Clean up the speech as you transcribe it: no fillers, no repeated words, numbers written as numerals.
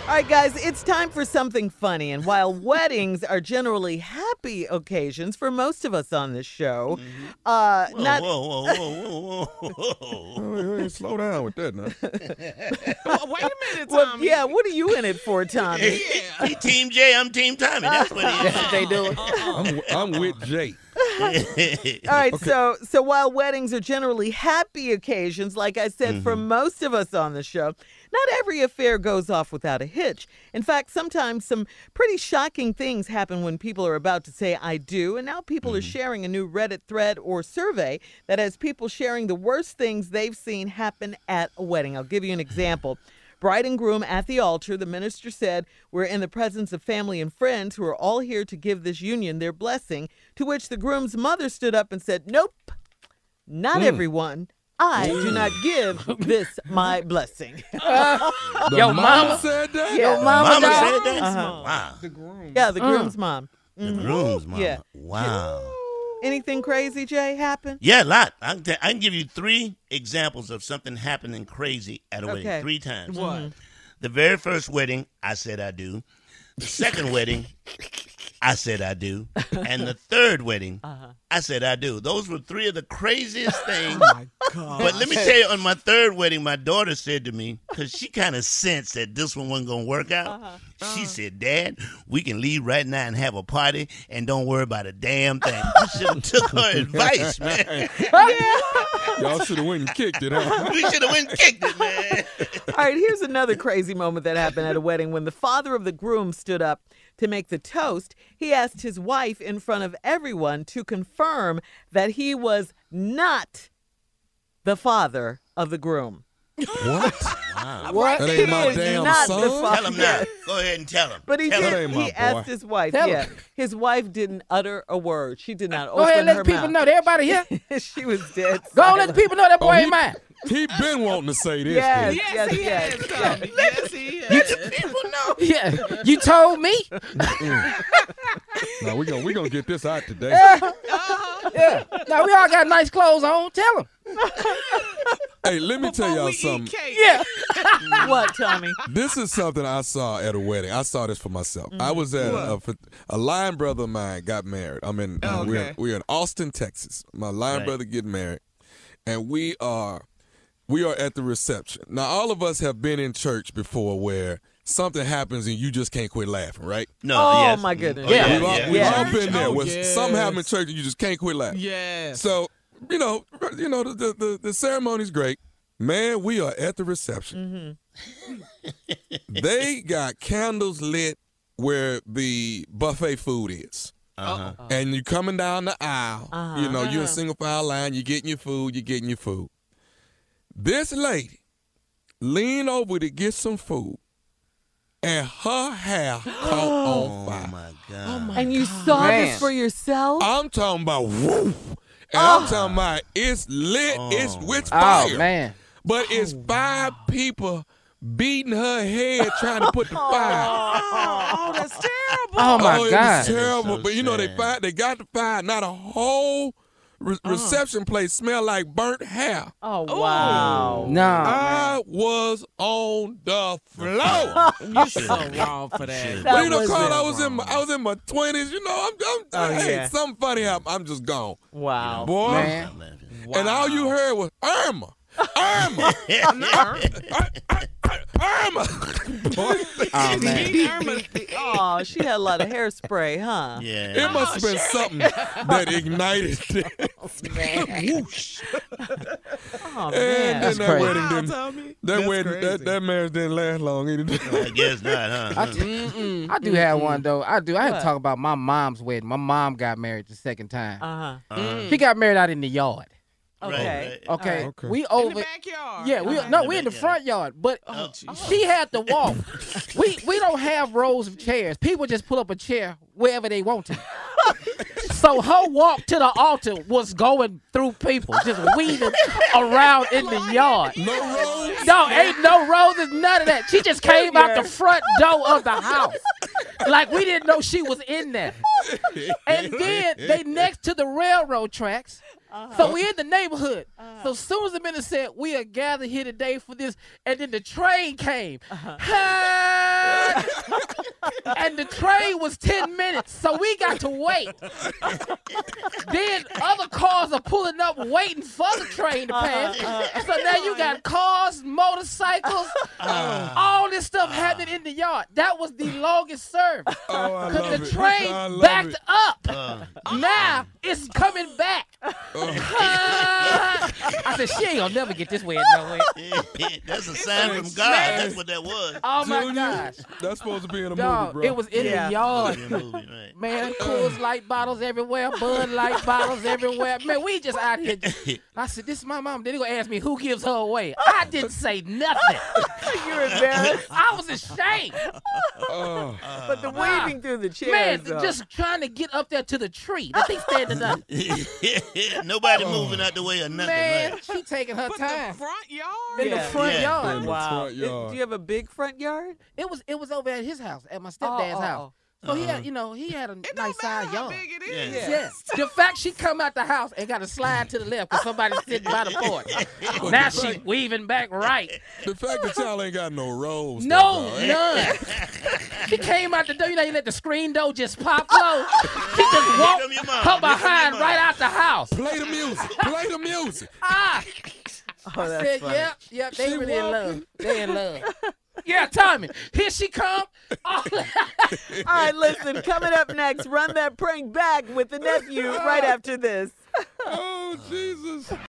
All right, guys, it's time for something funny. And while weddings are generally happy occasions for most of us on this show, Whoa, slow down with that now. Wait a minute, Tommy. yeah, what are you in it for, Tommy? He Team J, I'm Team Tommy. That's what he is. That's what they do. I'm with Jay. All right, so while weddings are generally happy occasions, like I said, for most of us on the show, not every affair goes off without a hitch. In fact, sometimes some pretty shocking things happen when people are about to say I do, and now people are sharing a new Reddit thread or survey that has people sharing the worst things they've seen happen at a wedding. I'll give you an example. Bride and groom at the altar, the minister said, "We're in the presence of family and friends who are all here to give this union their blessing," to which the groom's mother stood up and said, "Nope, not everyone. I do not give this my blessing." Your mama said that? Yeah. Your mama said that? Uh-huh. Wow. The groom. Yeah, the groom's mom. The groom's mama. Yeah. Wow. Anything crazy, Jay, happen? Yeah, a lot. I can give you 3 examples of something happening crazy at a wedding. Okay. 3 times. What? The very first wedding, I said I do. The second wedding, I said I do. And the third wedding, I said I do. Those were 3 of the craziest things. Oh, my God. But let me tell you, on my third wedding, my daughter said to me, because she kind of sensed that this one wasn't going to work out, she said, "Dad, we can leave right now and have a party and don't worry about a damn thing." You should have took her advice, man. Y'all should have went and kicked it, huh? We should have went and kicked it, man. All right, here's another crazy moment that happened at a wedding. When the father of the groom stood up to make the toast, he asked his wife in front of everyone to confirm that he was not the father of the groom. What? Wow. What? That ain't my He is damn not son. the father. Tell him now. Go ahead and tell him. But he Tell did. him. That ain't my He asked boy. his wife. Tell Yeah, him. his wife didn't utter a word. She did not Go ahead open and let her the people mouth. know. Everybody here. She was dead. Go on, let the people know that boy ain't he- mine. He been wanting to say this. Yes. kid. Yes, he yes, has, yes. Tommy. Yes, he has. People know. Yeah, you told me. No, we gonna get this out today. Yeah. Now we all got nice clothes on. Tell them. Hey, let me tell Before y'all we eat something. cake. Yeah. What, Tommy? This is something I saw at a wedding. I saw this for myself. I was at a line brother of mine got married. I'm in Okay. we're in Austin, Texas. My line brother getting married, and we are at the reception. Now, all of us have been in church before where something happens and you just can't quit laughing, right? No, Oh, yes. my goodness. Oh, Yeah. We've Yeah. all been there. Oh, Where yes. something happened in church and you just can't quit laughing. Yes. So, the ceremony's great. Man, we are at the reception. They got candles lit where the buffet food is. And you're coming down the aisle. You're in single file line. You're getting your food. This lady leaned over to get some food, and her hair caught on fire. Oh, my God. And you saw Man. this for yourself? I'm talking about woof. And I'm talking about it's lit, it's with fire. Oh man. But it's 5 people beating her head trying to put the fire. Oh, that's terrible. Oh my it God. was terrible. so But they got the fire. Not a whole reception place smelled like burnt hair. Oh, wow. No. I was on the floor. You so wrong for that. That But was Carl, it. I was in my 20s. Hey, yeah. something funny happened. I'm just gone. Wow. Boy. Man. And all you heard was Irma. Irma. Irma. Boy, Oh man. Oh, she had a lot of hairspray, huh? Yeah. it must have been something that ignited it. Whoosh. Oh, And man. then That's that crazy. wedding Wow, didn't. Tommy. That wedding, crazy. that marriage didn't last long either. I guess not, huh? I do have one though. I have What? to talk about my mom's wedding. My mom got married the second time. Uh-huh. She got married out in the yard. Okay. Right. Okay. Okay. We In over. the backyard. Yeah, we we in the front yard, but she had to walk. We don't have rows of chairs. People just pull up a chair wherever they want to. So her walk to the altar was going through people, just weaving around in the yard. No roads. No, ain't no roses, none of that. She just came out the front door of the house. Like we didn't know she was in there. And then they next to the railroad tracks. So we in the neighborhood. So as soon as the minister said, we are gathered here today for this, and then the train came. Hey! And the train was 10 minutes, so we got to wait. Then other cars are pulling up waiting for the train to pass. So now you got cars, motorcycles, all this stuff happening in the yard. That was the longest service. Because the train backed up. Now it's coming back. I said, she ain't gonna never get this way nowhere. That's a sign from God. That's what that was. Oh my gosh. That's supposed to be in a movie, Dog, bro. it was in the yard. Movie, right. Man, Coors Light bottles everywhere, Bud Light bottles everywhere. Man, we just out here. I said, this is my mom. Then they gonna ask me who gives her away. I didn't say nothing. You're embarrassed. I was ashamed. But the weaving through the chairs, Man, though. just trying to get up there to the tree. That thing standing up. Nobody moving out the way or nothing. Man, Right? she taking her But time. the front yard? In the front Yeah. yard. Wow. Front yard. Do you have a big front yard? It was over at his house, at my stepdad's house. So he had, he had a It nice don't matter size how yard. big it is. Yeah. Yes. The fact she come out the house and got to slide to the left because somebody's sitting by the porch. Now she weaving back right. The fact that y'all ain't got no rolls. No, though, none. She came out the door. You know, you let the screen door just pop close. She just walked Come your mom. her Here come your behind mom. right out the house. Play the music. Play the music. Ah, Oh, that's said, funny. yep, they She really in love. walking. They in love. Yeah, Tommy, here she come. All right, listen, coming up next, run that prank back with the nephew right after this. Oh, Jesus.